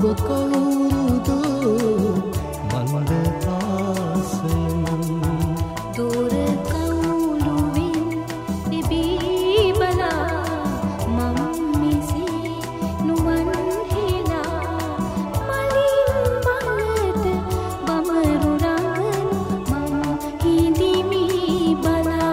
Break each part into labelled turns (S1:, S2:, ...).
S1: කවුරුදු මන්ද ආසයෙන්
S2: දුර කවුළුවෙන් ඉබී බලා මම මෙසේ නුවන් හෙලා මලින් මලට බමරු රඟන මම හිඳිමි බලා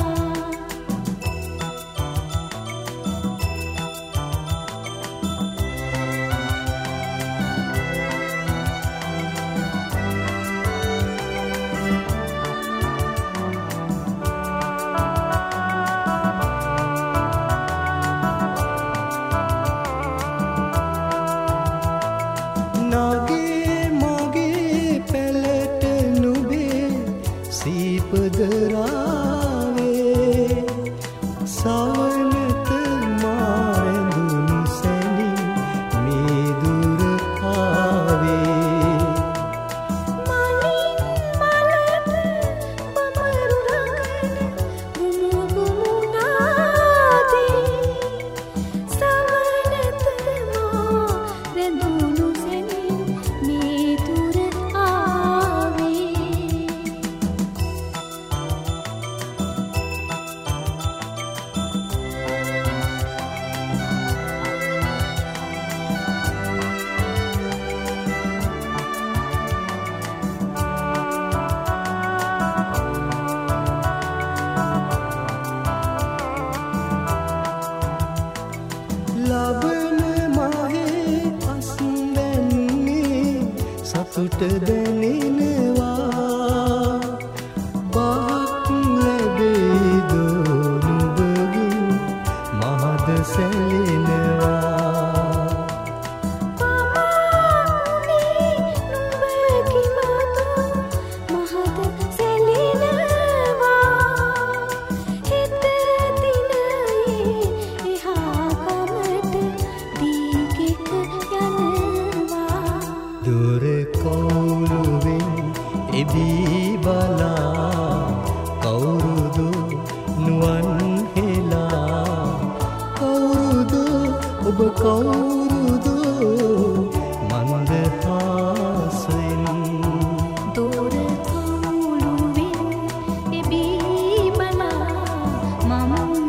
S1: නගේ මගේ පැලට නුබේ සීපදරාවේ සවනත මාරැඳුණු සැනින් මේ දුර ආවේ
S2: මලින් මලට බමරු රඟන ගුමුගුමුනාදී සවනත මාරැඳුණු සැනින් මේ දුර ආවේ
S1: ලබන මහේ අස්වැන්නේ සතුට දැනෙනවා බාක් ලැබේ දොනුබගින් මහද සැලෙනවා
S2: පමානේ නුඹකි මතු මහද සැලෙනවා හිත දිනයේ එහා කමට දීගෙක යනවා
S1: දුර කවුරුවෙන් එබී බලා කවුරුදු නුවන් හෙලා කවුරුදු ඔබ කවුරුදු මන්ද ආසයෙන්
S2: දුර කවුළුවෙන් ඉබී බලා මම